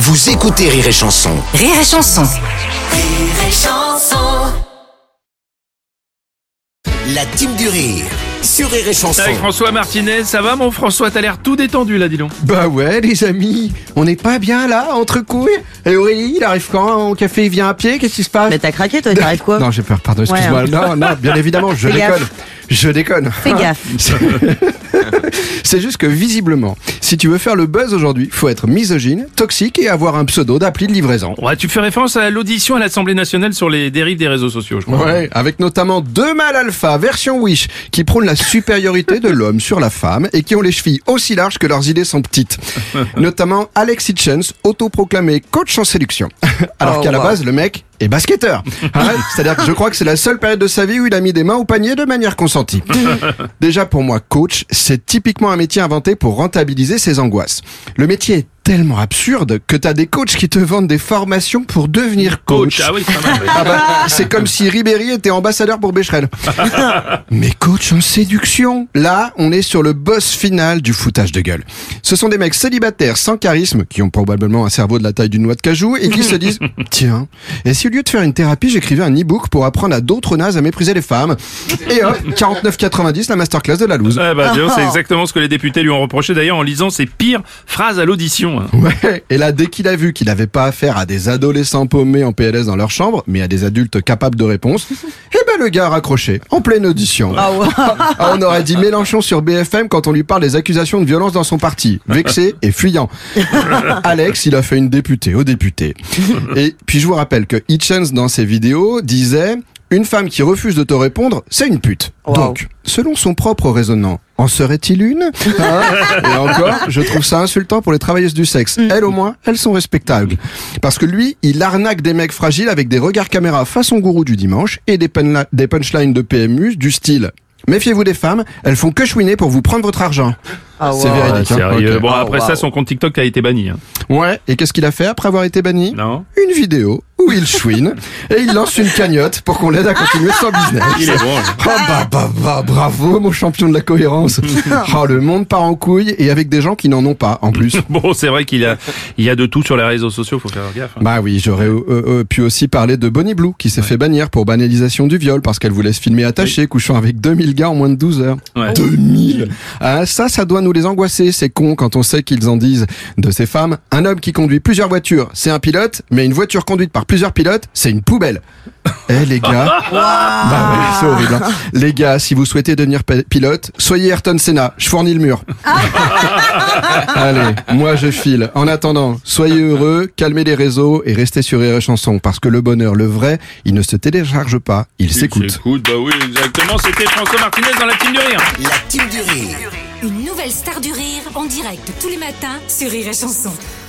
Vous écoutez Rire et Chanson. Rire et Chanson. Rire et Chanson. La team du rire sur Rire et Chanson. Avec François Martinez, ça va mon François? T'as l'air tout détendu là, dis donc. Bah ouais les amis, on n'est pas bien là, entre couilles. Et Aurélie, il arrive quand au café, il vient à pied, qu'est-ce qui se passe? Mais t'as craqué toi, t'arrives quoi? Non j'ai peur, pardon, excuse-moi. Ouais, Non, bien évidemment, je Fais déconne. gaffe. Je déconne. Fais gaffe. C'est juste que visiblement, si tu veux faire le buzz aujourd'hui, faut être misogyne, toxique et avoir un pseudo d'appli de livraison. Ouais, tu fais référence à l'audition à l'Assemblée nationale sur les dérives des réseaux sociaux, je crois. Ouais, avec notamment 2 mâles alpha version Wish qui prônent la supériorité de l'homme sur la femme et qui ont les chevilles aussi larges que leurs idées sont petites. Notamment Alex Hitchens, autoproclamé coach en séduction. Alors qu'à la base, le mec est basketteur. Hein, c'est-à-dire que je crois que c'est la seule période de sa vie où il a mis des mains au panier de manière consentie. Déjà pour moi, coach, c'est typiquement un métier inventé pour rentabiliser ses angoisses. Le métier est tellement absurde que t'as des coachs qui te vendent des formations pour devenir coach. Ah oui, c'est pas mal. Ah bah, c'est comme si Ribéry était ambassadeur pour Becherel. Mais coach en séduction, là, on est sur le boss final du foutage de gueule. Ce sont des mecs célibataires sans charisme, qui ont probablement un cerveau de la taille d'une noix de cajou, et qui se disent, tiens, et si au lieu de faire une thérapie, j'écrivais un e-book pour apprendre à d'autres nazes à mépriser les femmes? Et hop, 49,90 la masterclass de la loose. Ah bah, dis donc, c'est exactement ce que les députés lui ont reproché d'ailleurs en lisant ses pires phrases à l'audition. Ouais, et là, dès qu'il a vu qu'il n'avait pas affaire à des adolescents paumés en PLS dans leur chambre, mais à des adultes capables de réponse, eh ben le gars a raccroché, en pleine audition. Ah, on aurait dit Mélenchon sur BFM quand on lui parle des accusations de violence dans son parti, vexé et fuyant. Alex, il a fait une députée au député. Et puis je vous rappelle que Hitchens, dans ses vidéos, disait... Une femme qui refuse de te répondre, c'est une pute. Wow. Donc, selon son propre raisonnement, en serait-il une? Hein? Et encore, je trouve ça insultant pour les travailleuses du sexe. Elles, au moins, elles sont respectables. Parce que lui, il arnaque des mecs fragiles avec des regards caméra façon gourou du dimanche et des punchlines de PMU du style « Méfiez-vous des femmes, elles font que chouiner pour vous prendre votre argent ». C'est véridique. Sérieux. Ok. Bon, après ça, son compte TikTok a été banni. Ouais, et qu'est-ce qu'il a fait après avoir été banni? Non. Une vidéo où il chouine et il lance une cagnotte pour qu'on l'aide à continuer son business. Il est bon. Bravo mon champion de la cohérence. Le monde part en couille et avec des gens qui n'en ont pas en plus. Bon, c'est vrai il y a de tout sur les réseaux sociaux, faut faire gaffe. Bah oui, j'aurais pu aussi parler de Bonnie Blue qui s'est fait bannir pour banalisation du viol parce qu'elle voulait se filmer attachée, couchant avec 2000 gars en moins de 12 heures. Ouais. 2000 ça doit nous les angoisser, c'est con quand on sait qu'ils en disent de ces femmes. Un homme qui conduit plusieurs voitures, c'est un pilote, mais une voiture conduite par plusieurs pilotes, c'est une poubelle. Les gars, bah ouais, c'est horrible. Hein. Les gars, si vous souhaitez devenir pilote, soyez Ayrton Senna, je fournis le mur. Allez, moi je file. En attendant, soyez heureux, calmez les réseaux et restez sur Rire et Chanson parce que le bonheur, le vrai, il ne se télécharge pas, il s'écoute. Bah oui, exactement, c'était François Martinez dans la team du rire. La team du rire. Une nouvelle star du rire en direct tous les matins sur Rire et Chanson.